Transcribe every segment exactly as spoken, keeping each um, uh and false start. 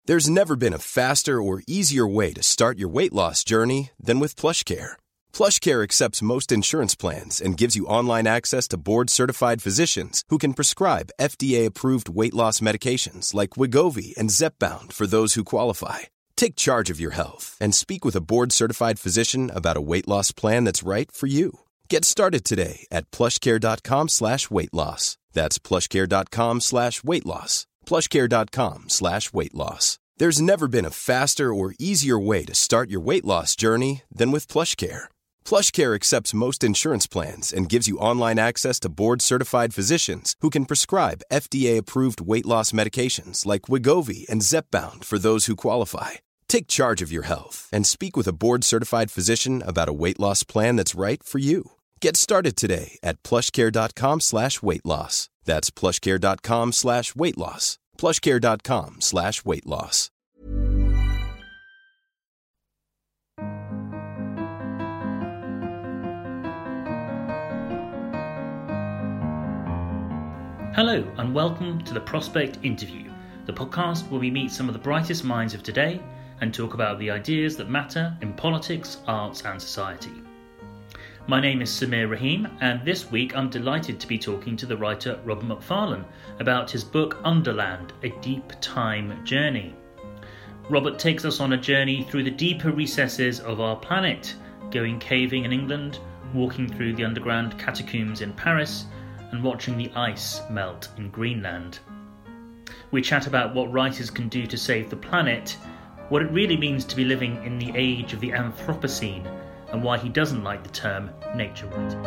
There's never been a faster or easier way to start your weight loss journey than with PlushCare. PlushCare accepts most insurance plans and gives you online access to board-certified physicians who can prescribe F D A-approved weight loss medications like Wegovy and Zepbound for those who qualify. Take charge of your health and speak with a board-certified physician about a weight loss plan that's right for you. Get started today at plushcare.com slash weight loss. That's plushcare.com slash weight loss. plushcare.com slash weight loss. There's never been a faster or easier way to start your weight loss journey than with PlushCare. PlushCare accepts most insurance plans and gives you online access to board-certified physicians who can prescribe F D A-approved weight loss medications like Wegovy and Zepbound for those who qualify. Take charge of your health and speak with a board-certified physician about a weight loss plan that's right for you. Get started today at plushcare.com slash weight loss. That's plushcare.com slash weight loss. plushcare.com slash weight loss. Hello and welcome to the Prospect Interview, the podcast where we meet some of the brightest minds of today and talk about the ideas that matter in politics, arts and society. My name is Samir Rahim, and this week I'm delighted to be talking to the writer Robert Macfarlane about his book Underland, A Deep Time Journey. Robert takes us on a journey through the deeper recesses of our planet, going caving in England, walking through the underground catacombs in Paris, and watching the ice melt in Greenland. We chat about what writers can do to save the planet, what it really means to be living in the age of the Anthropocene, and why he doesn't like the term nature writing.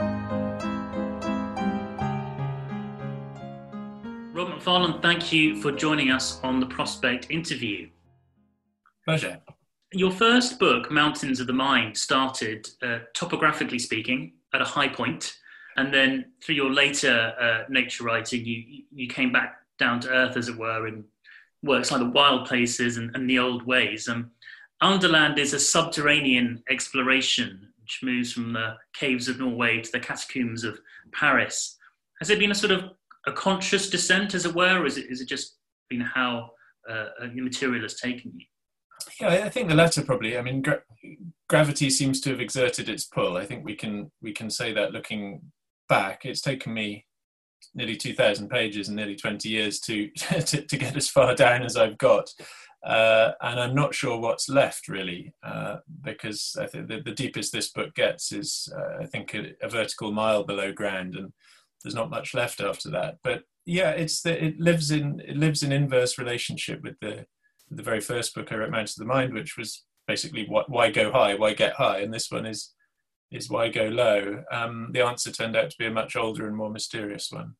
Robert Macfarlane, thank you for joining us on the Prospect Interview. Pleasure. Your first book, Mountains of the Mind, started, uh, topographically speaking, at a high point, and then through your later uh, nature writing, you you came back down to earth, as it were, in works like The Wild Places and, and The Old Ways. Um, Underland is a subterranean exploration which moves from the caves of Norway to the catacombs of Paris. Has it been a sort of a conscious descent, as it were, or is it, is it just been how uh, the material has taken you? Yeah, I think the latter probably. I mean, gra- gravity seems to have exerted its pull. I think we can we can say that looking back. It's taken me nearly two thousand pages and nearly twenty years to, to, to get as far down as I've got. Uh, and I'm not sure what's left really, uh, because I think the, the deepest this book gets is, uh, I think, a, a vertical mile below ground, and there's not much left after that. But yeah, it's the, it lives in it lives in inverse relationship with the the very first book I wrote, Mountains of the Mind, which was basically what, why go high, why get high, and this one is is why go low. Um, the answer turned out to be a much older and more mysterious one.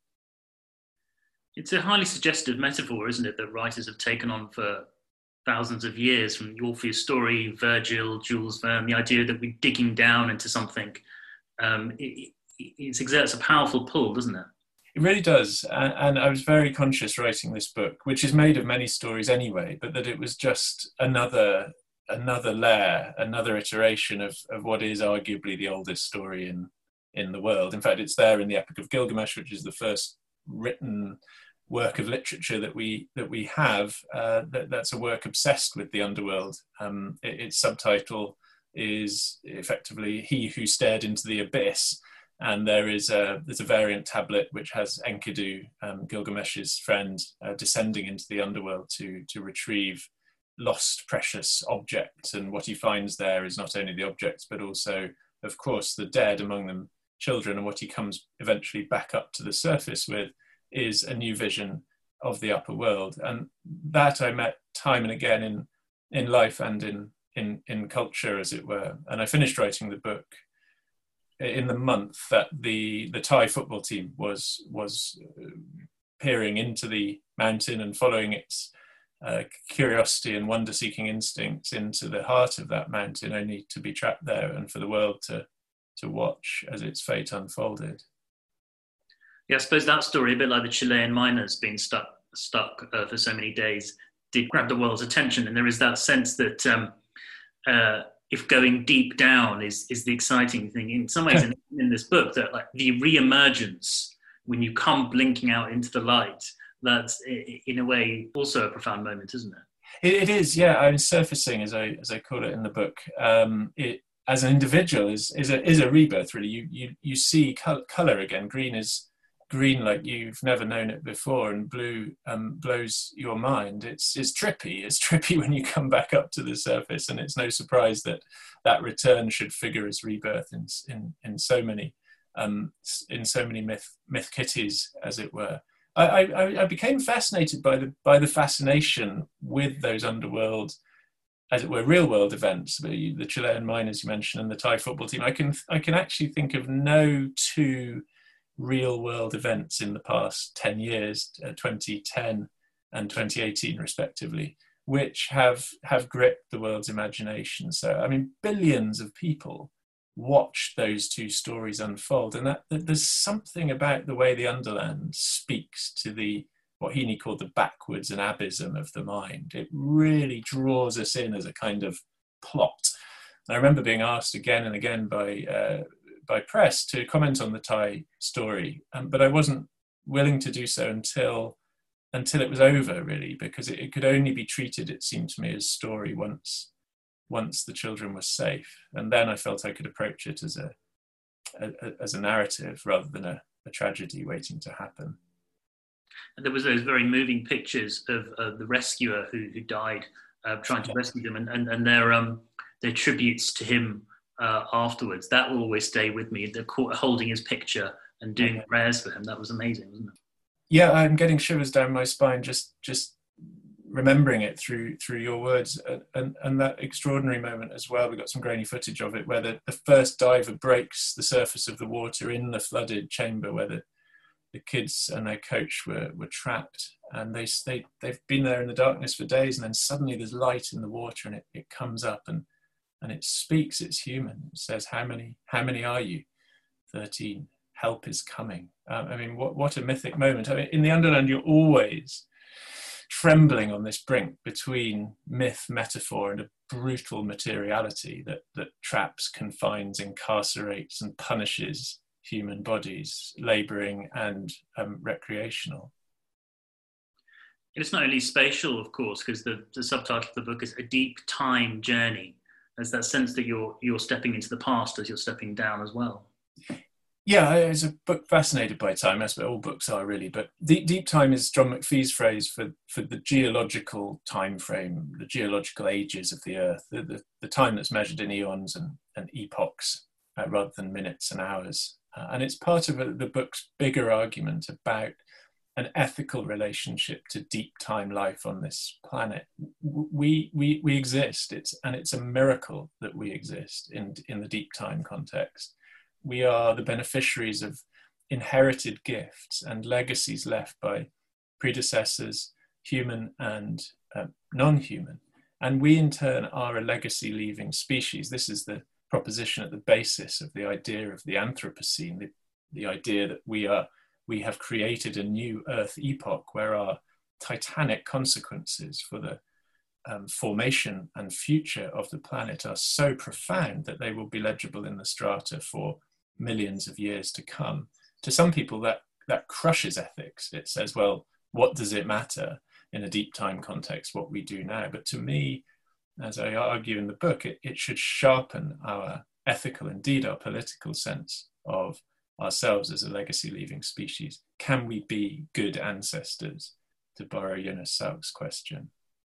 It's a highly suggestive metaphor, isn't it, that writers have taken on for thousands of years, from the Orpheus story, Virgil, Jules Verne, the idea that we're digging down into something. Um, it, it, it exerts a powerful pull, doesn't it? It really does. And, and I was very conscious writing this book, which is made of many stories anyway, but that it was just another another layer, another iteration of, of what is arguably the oldest story in, in the world. In fact, it's there in the Epic of Gilgamesh, which is the first written work of literature that we that we have. Uh, that, that's a work obsessed with the underworld. Um, it, its subtitle is effectively "He Who Stared into the Abyss," and there is a there's a variant tablet which has Enkidu, um, Gilgamesh's friend, uh, descending into the underworld to to retrieve lost precious objects, and what he finds there is not only the objects but also, of course, the dead, among them children, and what he comes eventually back up to the surface with is a new vision of the upper world. And that I met time and again in in life and in in in culture, as it were. And I finished writing the book in the month that the the Thai football team was was peering into the mountain and following its uh, curiosity and wonder-seeking instincts into the heart of that mountain, only to be trapped there and for the world to to watch as its fate unfolded. Yeah, I suppose that story, a bit like the Chilean miners being stuck stuck uh, for so many days, did grab the world's attention. And there is that sense that um, uh, if going deep down is is the exciting thing, in some ways in, in this book, that like the re-emergence, when you come blinking out into the light, that's in a way also a profound moment, isn't it? It, it is, yeah. I mean, surfacing, as I as I call it in the book, um, it as an individual is is a is a rebirth. Really, you you you see color, color again. Green is green like you've never known it before, and blue um, blows your mind. It's it's trippy. It's trippy when you come back up to the surface, and it's no surprise that that return should figure as rebirth in in in so many um, in so many myth myth kitties, as it were. I, I, I became fascinated by the by the fascination with those underworld, as it were, real world events. The, the Chilean miners you mentioned and the Thai football team. I can I can actually think of no two real world events in the past ten years, uh, twenty ten and twenty eighteen respectively, which have have gripped the world's imagination. So I mean, billions of people watch those two stories unfold, and that, that there's something about the way the Underland speaks to the what Heaney called the backwards and abysm of the mind. It really draws us in as a kind of plot. And I remember being asked again and again by uh, by press to comment on the Thai story, um, but I wasn't willing to do so until until it was over, really, because it, it could only be treated, it seemed to me, as story once once the children were safe. And then I felt I could approach it as a, a as a narrative rather than a, a tragedy waiting to happen. And there was those very moving pictures of uh, the rescuer who, who died uh, trying to rescue them, and, and, and their um their tributes to him uh, afterwards. That will always stay with me. They're holding his picture and doing okay. prayers for him. That was amazing, wasn't it? Yeah, I'm getting shivers down my spine just just remembering it through through your words, uh, and and that extraordinary moment as well. We got some grainy footage of it where the, the first diver breaks the surface of the water in the flooded chamber where the, the kids and their coach were were trapped, and they they they've been there in the darkness for days, and then suddenly there's light in the water, and it, it comes up and and it speaks. It's human. It says, "How many how many are you?" thirteen. Help is coming. Um, I mean, what what a mythic moment. I mean, in the Underland, you're always trembling on this brink between myth, metaphor, and a brutal materiality that, that traps, confines, incarcerates, and punishes human bodies, labouring and um, recreational. It's not only spatial, of course, because the, the subtitle of the book is A Deep Time Journey. There's that sense that you're you're stepping into the past as you're stepping down as well. Yeah, it's a book fascinated by time, as all books are really, but deep, deep time is John McPhee's phrase for, for the geological time frame, the geological ages of the Earth, the, the, the time that's measured in eons and, and epochs uh, rather than minutes and hours. Uh, and it's part of a, the book's bigger argument about an ethical relationship to deep time life on this planet. We, we, we exist, it's, and it's a miracle that we exist in, in the deep time context. We are the beneficiaries of inherited gifts and legacies left by predecessors, human and uh, non-human. And we in turn are a legacy-leaving species. This is the proposition at the basis of the idea of the Anthropocene, the, the idea that we are we have created a new Earth epoch where our titanic consequences for the um, formation and future of the planet are so profound that they will be legible in the strata for millions of years to come. To some people that that crushes ethics. It says, well, what does it matter in a deep time context what we do now? But to me, as I argue in the book, it, it should sharpen our ethical, indeed our political sense of ourselves as a legacy leaving species. Can we be good ancestors, to borrow Jonas Salk's question?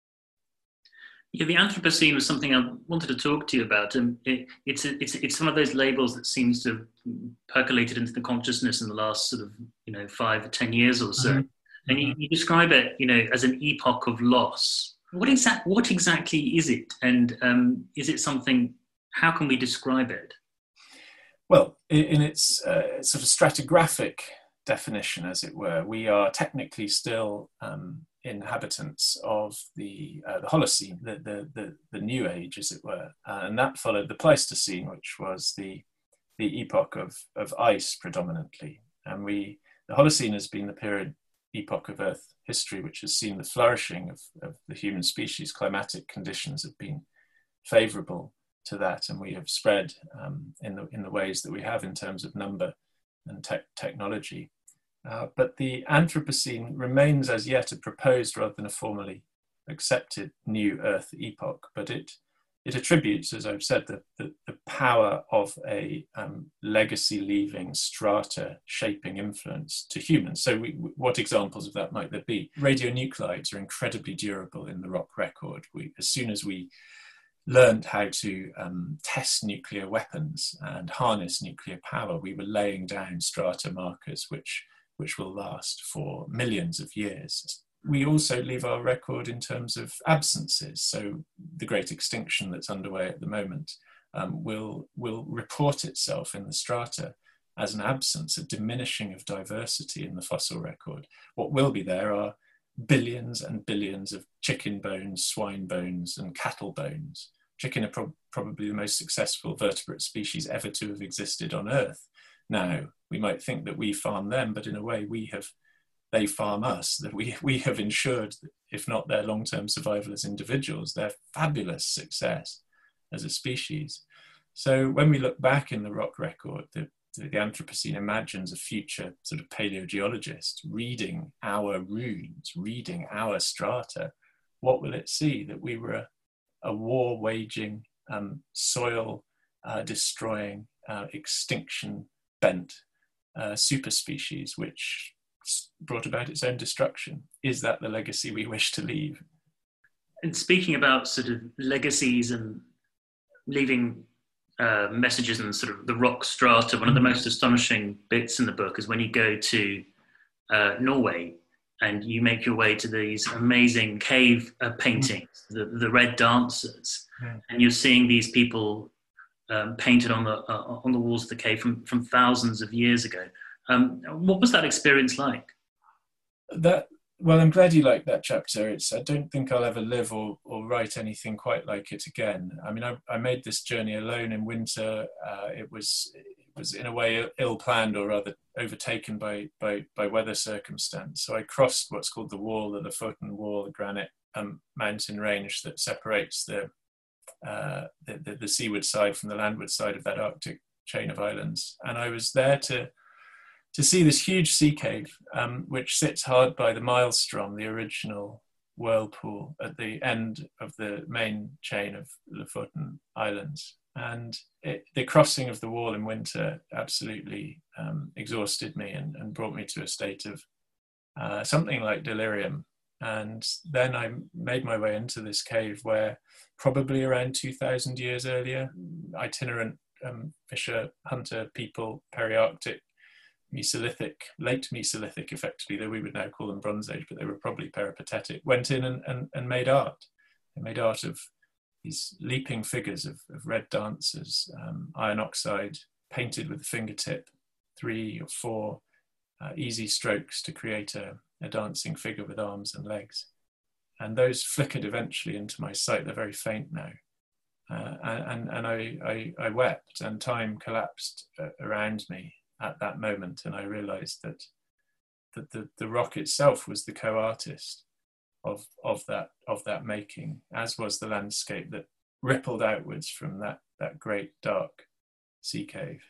Yeah, the Anthropocene was something I wanted to talk to you about. And it, it's, it's, it's one of those labels that seems to have percolated into the consciousness in the last sort of, you know, five or ten years or so. Mm-hmm. And you, you describe it, you know, as an epoch of loss. What, exact, what exactly is it? And um, is it something, how can we describe it? Well, in its uh, sort of stratigraphic definition, as it were, we are technically still um, inhabitants of the uh, the Holocene, the, the the the New Age, as it were, uh, and that followed the Pleistocene, which was the the epoch of of ice predominantly. And we the Holocene has been the period epoch of Earth history which has seen the flourishing of, of the human species. Climatic conditions have been favourable to that, and we have spread um, in the in the ways that we have in terms of number and te- technology. Uh, but the Anthropocene remains as yet a proposed rather than a formally accepted new Earth epoch, but it it attributes, as I've said, the, the, the power of a um, legacy-leaving, strata-shaping influence to humans. So we, what examples of that might there be? Radionuclides are incredibly durable in the rock record. We, as soon as we learned how to um, test nuclear weapons and harness nuclear power, we were laying down strata markers which, which will last for millions of years. We also leave our record in terms of absences. So the great extinction that's underway at the moment um, will, will report itself in the strata as an absence, a diminishing of diversity in the fossil record. What will be there are billions and billions of chicken bones, swine bones, and cattle bones. Chicken are pro- probably the most successful vertebrate species ever to have existed on Earth. Now, we might think that we farm them, but in a way we have they farm us, that we, we have ensured, if not their long-term survival as individuals, their fabulous success as a species. So when we look back in the rock record, the, the Anthropocene imagines a future sort of paleogeologist reading our runes, reading our strata. What will it see? That we were a, a war-waging, um, soil-destroying, uh, uh, extinction-bent uh, superspecies, which brought about its own destruction. Is that the legacy we wish to leave? And speaking about sort of legacies and leaving uh, messages in sort of the rock strata, one of the most astonishing bits in the book is when you go to uh, Norway and you make your way to these amazing cave uh, paintings, the, the Red Dancers, yeah. And you're seeing these people um, painted on the uh, on the walls of the cave from, from thousands of years ago. Um, what was that experience like? That well, I'm glad you liked that chapter. It's I don't think I'll ever live or, or write anything quite like it again. I mean, I, I made this journey alone in winter. Uh, it was it was in a way ill planned, or rather overtaken by by by weather circumstance. So I crossed what's called the Wall, the Lofoten Wall, the granite um, mountain range that separates the, uh, the, the the seaward side from the landward side of that Arctic chain of islands, and I was there to. to see this huge sea cave, um, which sits hard by the Maelstrom, the original whirlpool at the end of the main chain of Lofoten Islands. And it, the crossing of the wall in winter absolutely um, exhausted me and, and brought me to a state of uh, something like delirium. And then I made my way into this cave where probably around two thousand years earlier, itinerant um, fisher, hunter people, Peri-Arctic, Mesolithic, late Mesolithic effectively, though we would now call them Bronze Age, but they were probably peripatetic, went in and, and, and made art. They made art of these leaping figures of, of red dancers, um, iron oxide, painted with the fingertip, three or four uh, easy strokes to create a, a dancing figure with arms and legs. And those flickered eventually into my sight. They're very faint now. Uh, and and I, I, I wept, and time collapsed uh, around me at that moment, and I realized that that the, the rock itself was the co-artist of of that of that making, as was the landscape that rippled outwards from that that great dark sea cave.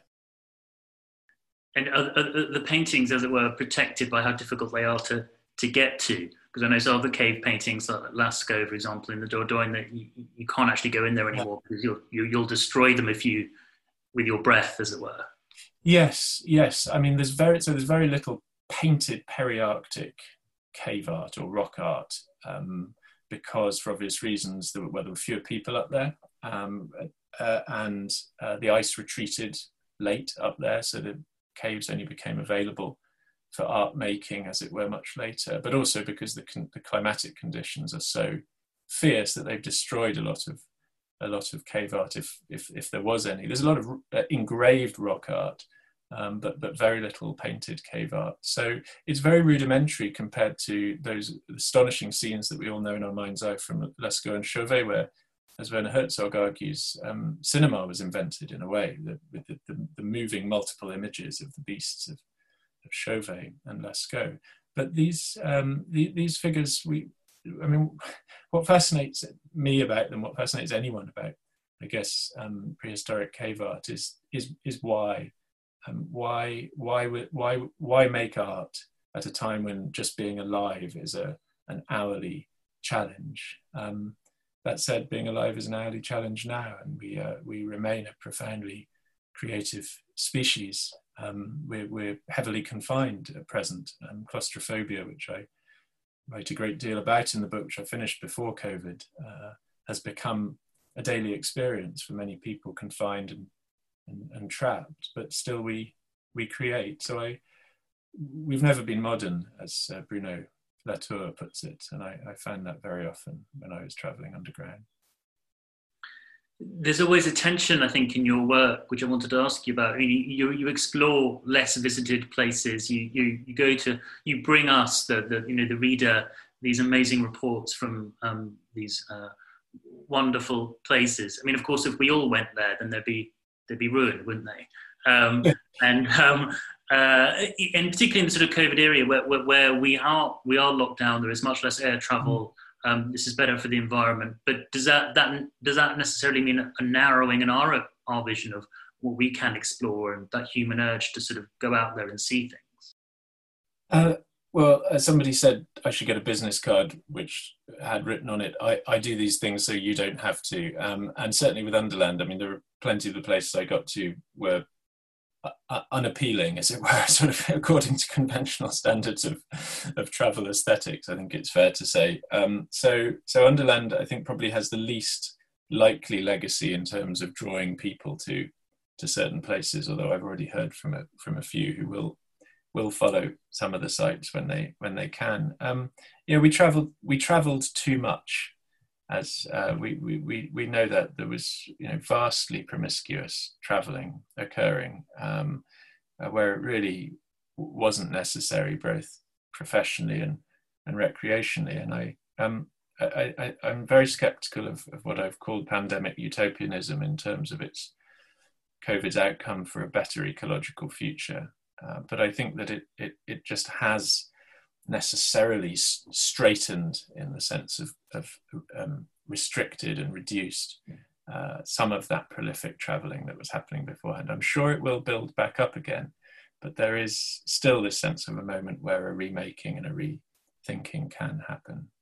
And are, are the paintings, as it were, protected by how difficult they are to to get to? Because I know some other cave paintings, like Lascaux, for example, in the Dordogne, that you, you can't actually go in there anymore, because you'll you, you'll destroy them if you with your breath, as it were. Yes, yes. I mean, there's very so there's very little painted Peri-Arctic cave art or rock art um, because, for obvious reasons, there were, well, there were fewer people up there, um, uh, and uh, the ice retreated late up there, so the caves only became available for art making, as it were, much later. But also because the the climatic conditions are so fierce that they've destroyed a lot of. a lot of cave art, if if if there was any. There's a lot of uh, engraved rock art, um, but but very little painted cave art. So it's very rudimentary compared to those astonishing scenes that we all know in our mind's eye from Lascaux and Chauvet, where, as Werner Herzog argues, um, cinema was invented in a way, the, with the, the, the moving multiple images of the beasts of, of Chauvet and Lascaux. But these um, the, these figures, we. I mean, what fascinates me about them, what fascinates anyone about, I guess, um, prehistoric cave art is is is why, um, why why why why make art at a time when just being alive is a an hourly challenge. Um, that said, being alive is an hourly challenge now, and we uh, we remain a profoundly creative species. Um, we're, we're heavily confined at present. Um, claustrophobia, which I write a great deal about in the book, which I finished before COVID, uh, has become a daily experience for many people, confined and, and, and trapped, but still we we create. So I, we've never been modern, as uh, Bruno Latour puts it, and I, I found that very often when I was travelling underground. There's always a tension, I think, in your work, which I wanted to ask you about. You, you, you explore less visited places. You, you, you go to, you bring us, the, the you know, the reader, these amazing reports from um, these uh, wonderful places. I mean, of course, if we all went there, then there'd be they'd be ruined, wouldn't they? Um, and um, uh, and particularly in the sort of COVID area, where, where, where we are we are locked down, there is much less air travel. Mm. Um, this is better for the environment, but does that, that does that necessarily mean a narrowing in our our vision of what we can explore and that human urge to sort of go out there and see things? Uh, well, as somebody said, I should get a business card which had written on it, I, I do these things so you don't have to. Um, and certainly with Underland, I mean, there were plenty of the places I got to were Uh, unappealing, as it were, sort of according to conventional standards of, of travel aesthetics, I think it's fair to say. Um, so, so Underland, I think, probably has the least likely legacy in terms of drawing people to to certain places. Although I've already heard from a from a few who will will follow some of the sites when they when they can. Um, yeah, we travelled we travelled too much. As uh, we, we, we know that there was, you know, vastly promiscuous travelling occurring, um, uh, where it really wasn't necessary, both professionally and, and recreationally. And I, um, I, I, I'm very sceptical of, of what I've called pandemic utopianism in terms of its COVID's outcome for a better ecological future. Uh, but I think that it, it, it just has necessarily straightened, in the sense of, of um, restricted and reduced uh, some of that prolific travelling that was happening beforehand. I'm sure it will build back up again, but there is still this sense of a moment where a remaking and a rethinking can happen.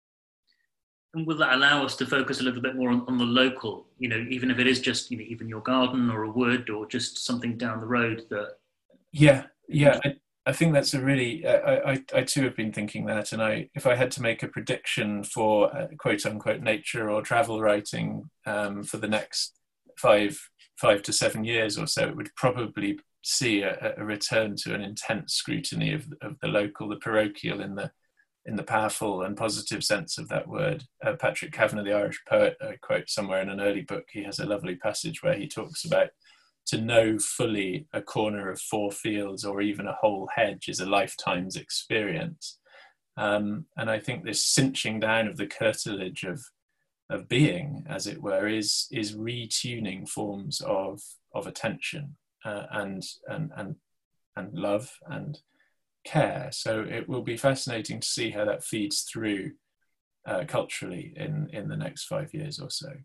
And will that allow us to focus a little bit more on, on the local, you know, even if it is just, you know, even your garden or a wood or just something down the road that... Yeah, yeah. I, I think that's a really, I, I, I too have been thinking that, and I, if I had to make a prediction for uh, quote unquote nature or travel writing um, for the next five, five to seven years or so, it would probably see a, a return to an intense scrutiny of, of the local, the parochial, in the in the powerful and positive sense of that word. Uh, Patrick Kavanagh, the Irish poet, I quote somewhere in an early book, he has a lovely passage where he talks about to know fully a corner of four fields or even a whole hedge is a lifetime's experience. Um, and I think this cinching down of the curtilage of of being, as it were, is is retuning forms of of attention uh, and and and and love and care. So it will be fascinating to see how that feeds through uh, culturally in in the next five years or so.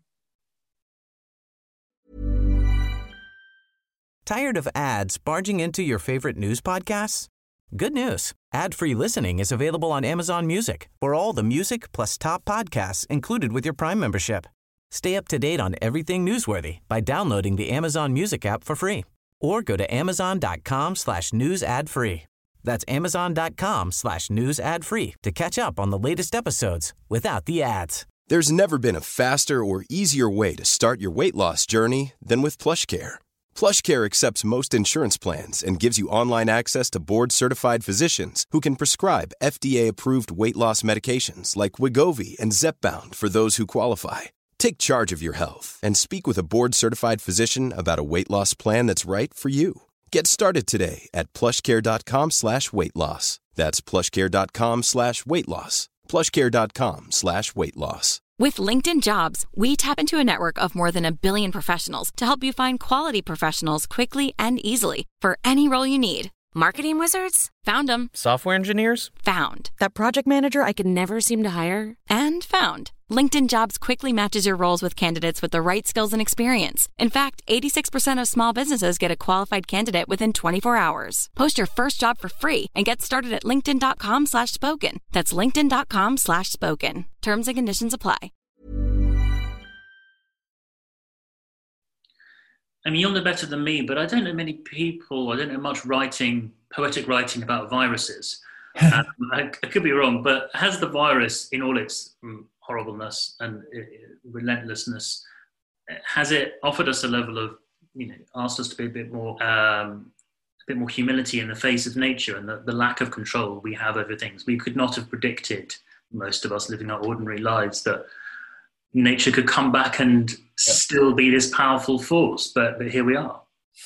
Tired of ads barging into your favorite news podcasts? Good news. Ad-free listening is available on Amazon Music for all the music plus top podcasts included with your Prime membership. Stay up to date on everything newsworthy by downloading the Amazon Music app for free or go to amazon.com slash news ad free. That's amazon.com slash news ad free to catch up on the latest episodes without the ads. There's never been a faster or easier way to start your weight loss journey than with PlushCare. PlushCare accepts most insurance plans and gives you online access to board-certified physicians who can prescribe F D A-approved weight loss medications like Wegovy and Zepbound for those who qualify. Take charge of your health and speak with a board-certified physician about a weight loss plan that's right for you. Get started today at plushcare.com slash weight loss. That's plushcare.com slash weight loss. plushcare.com slash weight loss. With LinkedIn Jobs, we tap into a network of more than a billion professionals to help you find quality professionals quickly and easily for any role you need. Marketing wizards? Found them. Software engineers? Found. That project manager I could never seem to hire? And found. LinkedIn Jobs quickly matches your roles with candidates with the right skills and experience. In fact, eighty-six percent of small businesses get a qualified candidate within twenty-four hours. Post your first job for free and get started at linkedin.com slash spoken. That's linkedin.com slash spoken. Terms and conditions apply. I mean, you'll know better than me, but I don't know many people, I don't know much writing, poetic writing about viruses. um, I, I could be wrong, but has the virus, in all its um, horribleness and uh, relentlessness, has it offered us a level of, you know, asked us to be a bit more, um, a bit more humility in the face of nature and the, the lack of control we have over things? We could not have predicted, most of us living our ordinary lives, that nature could come back and yep. still be this powerful force, but, but here we are.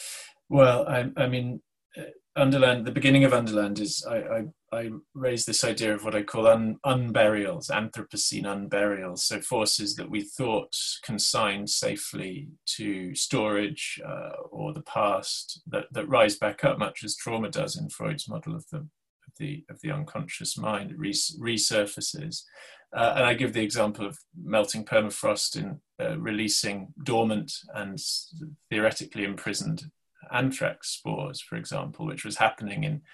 Well, I, I mean, Underland, the beginning of Underland is, I, I, I raise this idea of what I call un, unburials, Anthropocene unburials, so forces that we thought consigned safely to storage uh, or the past that, that rise back up, much as trauma does in Freud's model of the of the, of the unconscious mind. It res, resurfaces. Uh, and I give the example of melting permafrost in uh, releasing dormant and theoretically imprisoned anthrax spores, for example, which was happening in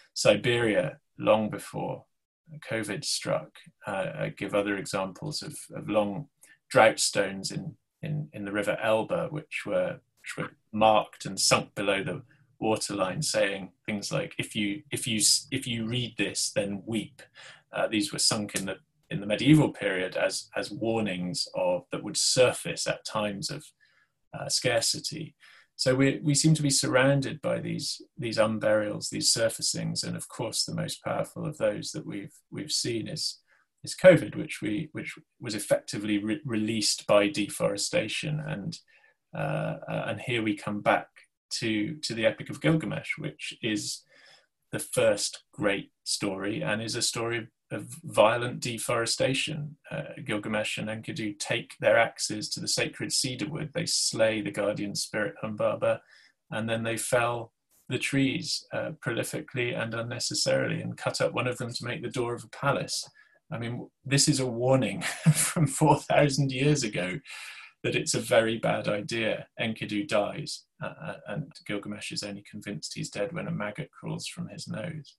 Siberia long before COVID struck. Uh, I give other examples of, of long drought stones in, in, in the River Elbe, which were, which were marked and sunk below the waterline, saying things like, if you, if you, if you read this, then weep. Uh, these were sunk in the in the medieval period as, as warnings of that would surface at times of uh, scarcity. So we, we seem to be surrounded by these, these unburials, these surfacings, and of course the most powerful of those that we've, we've seen is, is COVID, which, we, which was effectively re- released by deforestation. And, uh, uh, and here we come back to, to the Epic of Gilgamesh, which is the first great story and is a story of of violent deforestation. Uh, Gilgamesh and Enkidu take their axes to the sacred cedarwood. They slay the guardian spirit Humbaba, and then they fell the trees uh, prolifically and unnecessarily and cut up one of them to make the door of a palace. I mean, this is a warning from four thousand years ago that it's a very bad idea. Enkidu dies, uh, and Gilgamesh is only convinced he's dead when a maggot crawls from his nose.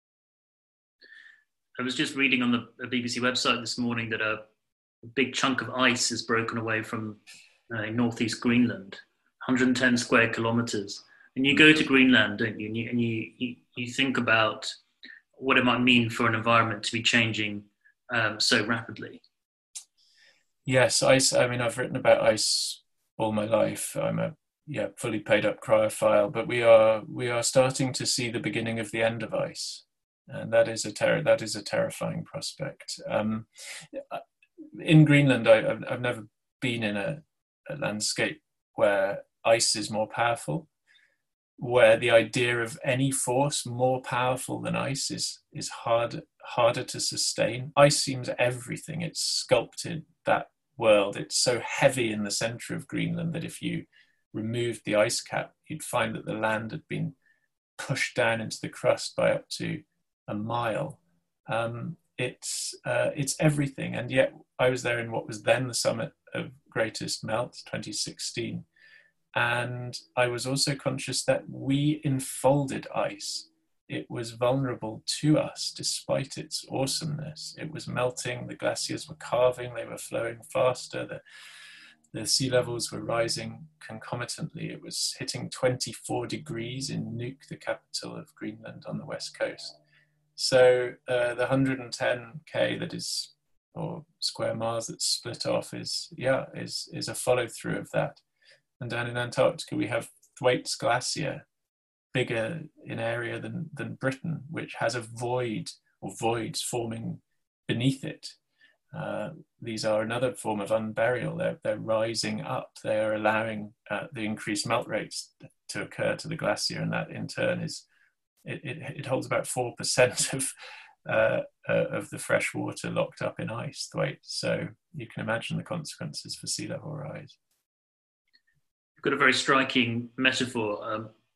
I was just reading on the B B C website this morning that a big chunk of ice is broken away from uh, northeast Greenland, one hundred ten square kilometers. And you go to Greenland, don't you? And, you, and you, you, you think about what it might mean for an environment to be changing um, so rapidly. Yes, ice. I mean, I've written about ice all my life. I'm a yeah fully paid up cryophile, but we are we are starting to see the beginning of the end of ice. And that is a ter- that is a terrifying prospect. Um, in Greenland, I, I've, I've never been in a, a landscape where ice is more powerful, where the idea of any force more powerful than ice is is hard harder to sustain. Ice seems everything. It's sculpted that world. It's so heavy in the center of Greenland that if you removed the ice cap, you'd find that the land had been pushed down into the crust by up to a mile. Um, it's uh, it's everything, and yet I was there in what was then the summit of Greatest Melt, twenty sixteen, and I was also conscious that we enfolded ice. It was vulnerable to us despite its awesomeness. It was melting, the glaciers were calving, they were flowing faster, the, the sea levels were rising concomitantly. It was hitting twenty-four degrees in Nuuk, the capital of Greenland on the west coast. So uh, the one hundred ten K that is, or square miles that's split off is, yeah, is is a follow through of that. And down in Antarctica, we have Thwaites Glacier, bigger in area than, than Britain, which has a void or voids forming beneath it. Uh, these are another form of unburial. They're, they're rising up. They are allowing uh, the increased melt rates to occur to the glacier, and that in turn is It, it, it holds about four percent of uh, uh, of the fresh water locked up in ice, Thwaites. So you can imagine the consequences for sea level rise. You've got a very striking metaphor. Um,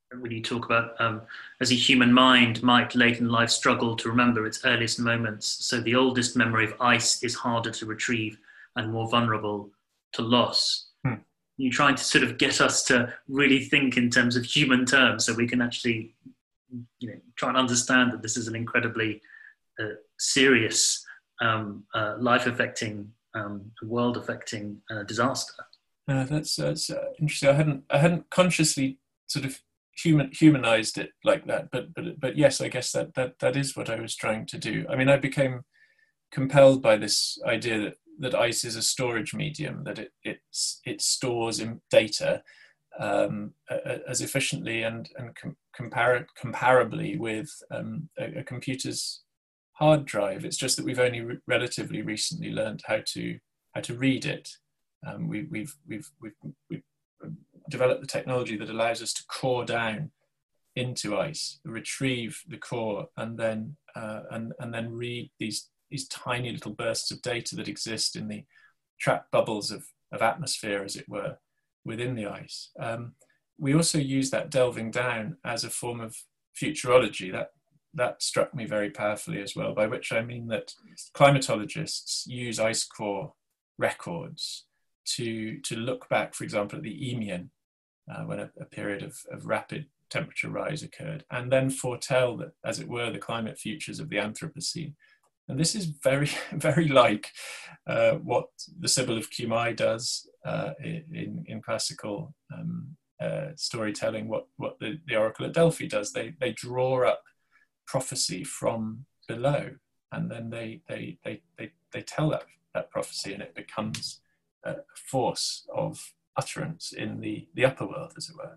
when you talk about um, as a human mind might late in life struggle to remember its earliest moments, so the oldest memory of ice is harder to retrieve and more vulnerable to loss. Hmm. You're trying to sort of get us to really think in terms of human terms, so we can actually, you know, try and understand that this is an incredibly uh, serious, um, uh, life-affecting, um, world-affecting uh, disaster. Uh, that's that's uh, interesting. I hadn't I hadn't consciously sort of human humanized it like that, but but but yes, I guess that that that is what I was trying to do. I mean, I became compelled by this idea that that ice is a storage medium, that it it's, it stores in data um, as efficiently and and com- compar- comparably with um, a, a computer's hard drive. It's just that we've only re- relatively recently learned how to how to read it. Um, we, we've we've we've we've developed the technology that allows us to core down into ice, retrieve the core, and then uh, and and then read these these tiny little bursts of data that exist in the trapped bubbles of of atmosphere, as it were, within the ice. Um, we also use that delving down as a form of futurology. That that struck me very powerfully as well. By which I mean that climatologists use ice core records to to look back, for example, at the Eemian, uh, when a, a period of, of rapid temperature rise occurred, and then foretell that, as it were, the climate futures of the Anthropocene. And this is very, very like uh, what the Sibyl of Cumae does uh, in, in classical um, uh, storytelling, what, what the, the Oracle at Delphi does. They, they draw up prophecy from below, and then they, they, they, they, they tell that, that prophecy, and it becomes a force of utterance in the, the upper world, as it were.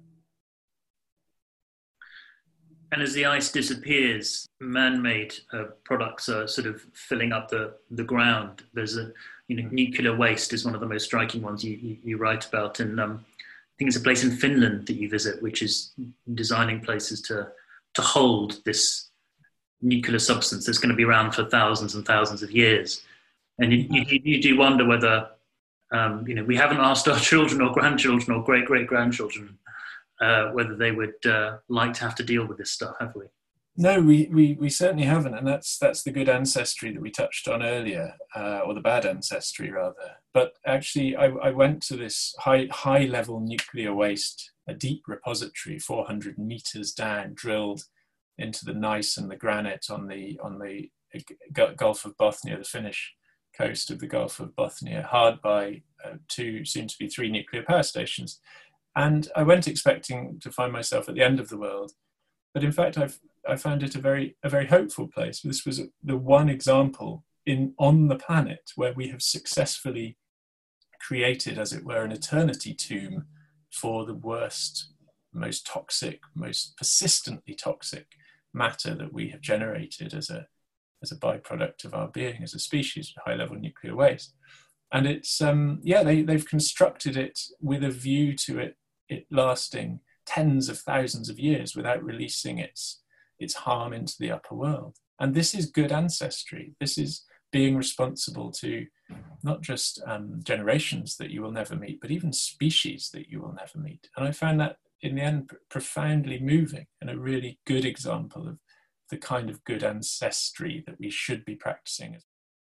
And as the ice disappears, man-made uh, products are sort of filling up the, the ground. There's a, you know, nuclear waste is one of the most striking ones you, you, you write about. And um, I think it's a place in Finland that you visit, which is designing places to, to hold this nuclear substance that's going to be around for thousands and thousands of years. And you, you, you do wonder whether, um, you know, we haven't asked our children or grandchildren or great-great-grandchildren Uh, whether they would uh, like to have to deal with this stuff, have we? No, we, we, we certainly haven't, and that's that's the good ancestry that we touched on earlier, uh, or the bad ancestry rather. But actually, I, I went to this high high level nuclear waste, a deep repository, four hundred meters down, drilled into the gneiss and the granite on the on the Gulf of Bothnia, the Finnish coast of the Gulf of Bothnia, hard by uh, two, soon to be three nuclear power stations. And I went expecting to find myself at the end of the world, but in fact, I've I found it a very a very hopeful place. This was the one example in on the planet where we have successfully created, as it were, an eternity tomb for the worst, most toxic, most persistently toxic matter that we have generated as a as a byproduct of our being as a species, high-level nuclear waste. And it's um, yeah, they they've constructed it with a view to it. it lasting tens of thousands of years without releasing its its harm into the upper world. And this is good ancestry. This is being responsible to not just um, generations that you will never meet, but even species that you will never meet. And I found that in the end profoundly moving and a really good example of the kind of good ancestry that we should be practicing.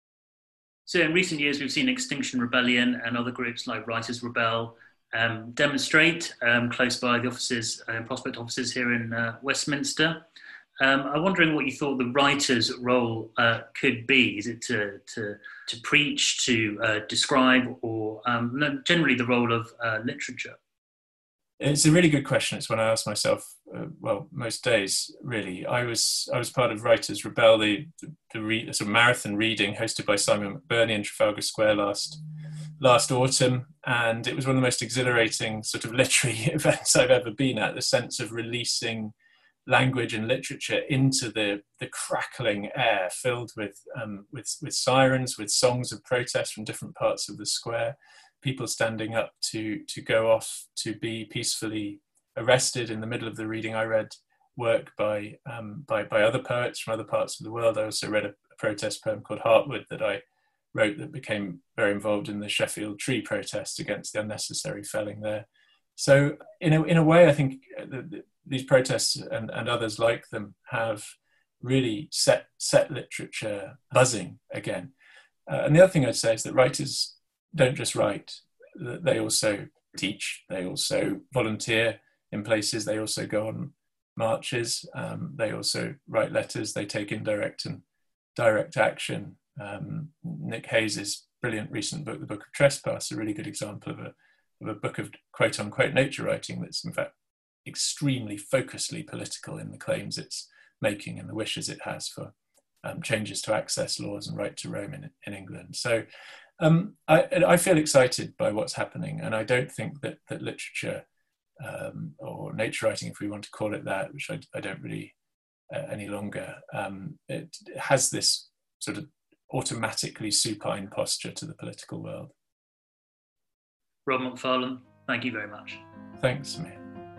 So in recent years, we've seen Extinction Rebellion and other groups like Writers Rebel Um, demonstrate um, close by the offices, uh, Prospect offices here in uh, Westminster. Um, I'm wondering what you thought the writer's role uh, could be. Is it to to, to preach, to uh, describe, or um, generally the role of uh, literature? It's a really good question. It's one I ask myself, uh, well, most days, really. I was I was part of Writers Rebel, the, the, re- the sort of marathon reading hosted by Simon McBurney in Trafalgar Square last last autumn, and it was one of the most exhilarating sort of literary events I've ever been at, the sense of releasing language and literature into the, the crackling air filled with, um, with, with sirens, with songs of protest from different parts of the square, people standing up to, to go off to be peacefully arrested. In the middle of the reading, I read work by, um, by, by other poets from other parts of the world. I also read a, a protest poem called Heartwood that I wrote that became very involved in the Sheffield tree protest against the unnecessary felling there. So in a, in a way, I think the, the, these protests and, and others like them have really set, set literature buzzing again. Uh, and the other thing I'd say is that writers don't just write, they also teach, they also volunteer in places, they also go on marches, um, they also write letters, they take indirect and direct action. Um, Nick Hayes' brilliant recent book, The Book of Trespass, a really good example of a, of a book of quote-unquote nature writing that's in fact extremely focusedly political in the claims it's making and the wishes it has for um, changes to access laws and right to roam in, in England. So um, I, I feel excited by what's happening, and I don't think that, that literature um, or nature writing, if we want to call it that, which I, I don't really uh, any longer, um, it has this sort of automatically supine posture to the political world. Rob Macfarlane, thank you very much. Thanks, Samir.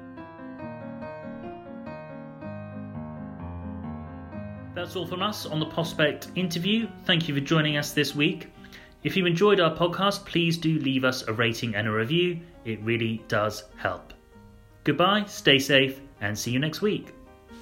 That's all from us on the Prospect interview. Thank you for joining us this week. If you enjoyed our podcast, please do leave us a rating and a review. It really does help. Goodbye, stay safe, and see you next week.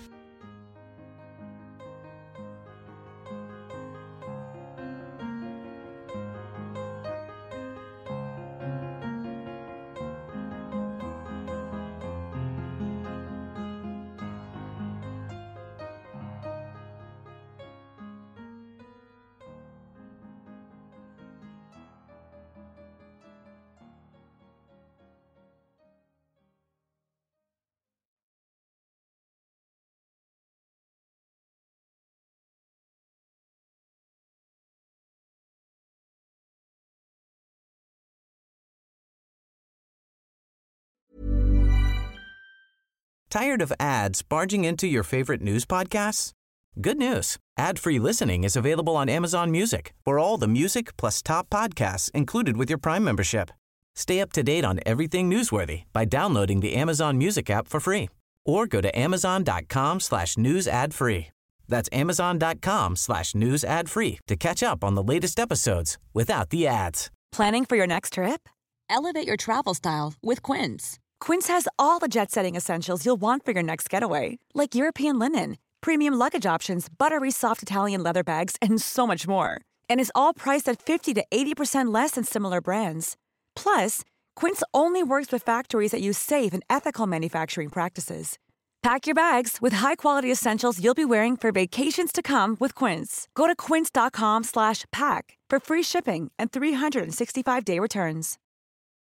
Tired of ads barging into your favorite news podcasts? Good news. Ad-free listening is available on Amazon Music for all the music plus top podcasts included with your Prime membership. Stay up to date on everything newsworthy by downloading the Amazon Music app for free or go to amazon.com slash news ad free. That's amazon.com slash news ad free to catch up on the latest episodes without the ads. Planning for your next trip? Elevate your travel style with Quince. Quince has all the jet-setting essentials you'll want for your next getaway, like European linen, premium luggage options, buttery soft Italian leather bags, and so much more. And is all priced at fifty to eighty percent less than similar brands. Plus, Quince only works with factories that use safe and ethical manufacturing practices. Pack your bags with high-quality essentials you'll be wearing for vacations to come with Quince. Go to quince.com slash pack for free shipping and three sixty-five day returns.